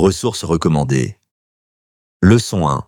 Ressources recommandées. Leçon 1.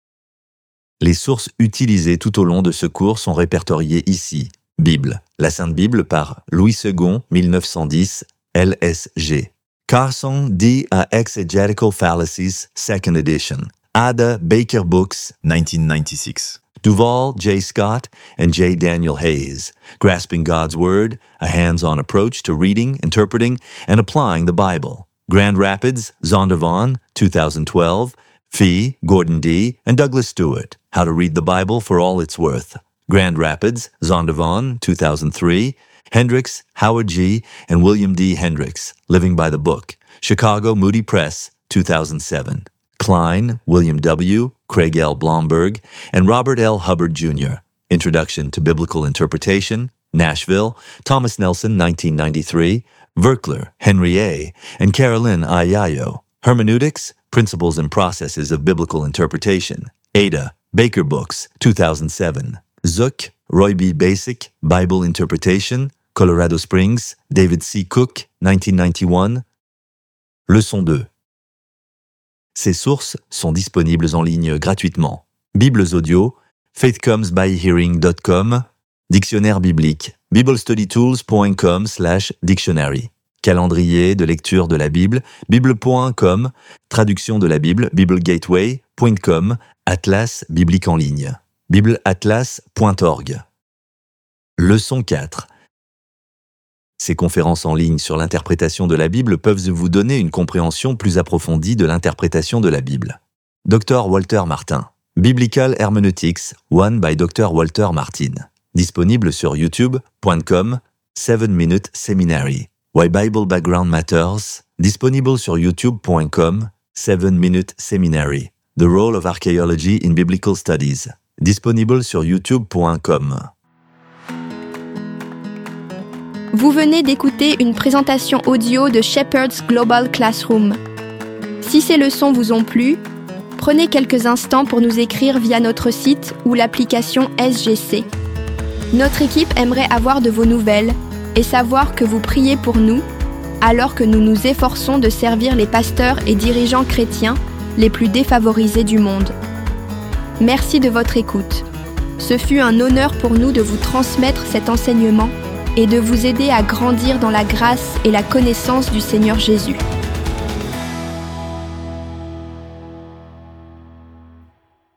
Les sources utilisées tout au long de ce cours sont répertoriées ici. Bible, la Sainte Bible par Louis II, 1910, LSG. Carson D. A Exegetical Fallacies, 2nd edition. Ada Baker Books, 1996. Duvall, J. Scott, and J. Daniel Hayes. Grasping God's Word, a hands-on approach to reading, interpreting, and applying the Bible. Grand Rapids, Zondervan, 2012. Fee, Gordon D., and Douglas Stewart. How to Read the Bible for All It's Worth. Grand Rapids, Zondervan, 2003. Hendricks, Howard G., and William D. Hendricks. Living by the Book. Chicago Moody Press, 2007. Klein, William W., Craig L. Blomberg, and Robert L. Hubbard, Jr. Introduction to Biblical Interpretation, Nashville, Thomas Nelson, 1993, Verkler, Henry A., and Carolyn I. Yayo. Hermeneutics, Principles and Processes of Biblical Interpretation, Ada, Baker Books, 2007. Zook, Roy B. Basic, Bible Interpretation, Colorado Springs, David C. Cook, 1991. Leçon 2. Ces sources sont disponibles en ligne gratuitement. Bibles audio, faithcomesbyhearing.com, dictionnaire biblique, biblestudytools.com/dictionary, calendrier de lecture de la Bible, bible.com, traduction de la Bible, biblegateway.com, atlas biblique en ligne, bibleatlas.org. Leçon 4. Ces conférences en ligne sur l'interprétation de la Bible peuvent vous donner une compréhension plus approfondie de l'interprétation de la Bible. Dr. Walter Martin. Biblical Hermeneutics, one by Dr. Walter Martin. Disponible sur youtube.com, 7-Minute Seminary. Why Bible Background Matters. Disponible sur youtube.com, 7-Minute Seminary. The Role of Archaeology in Biblical Studies. Disponible sur youtube.com. Vous venez d'écouter une présentation audio de Shepherd's Global Classroom. Si ces leçons vous ont plu, prenez quelques instants pour nous écrire via notre site ou l'application SGC. Notre équipe aimerait avoir de vos nouvelles et savoir que vous priez pour nous, alors que nous nous efforçons de servir les pasteurs et dirigeants chrétiens les plus défavorisés du monde. Merci de votre écoute. Ce fut un honneur pour nous de vous transmettre cet enseignement et de vous aider à grandir dans la grâce et la connaissance du Seigneur Jésus.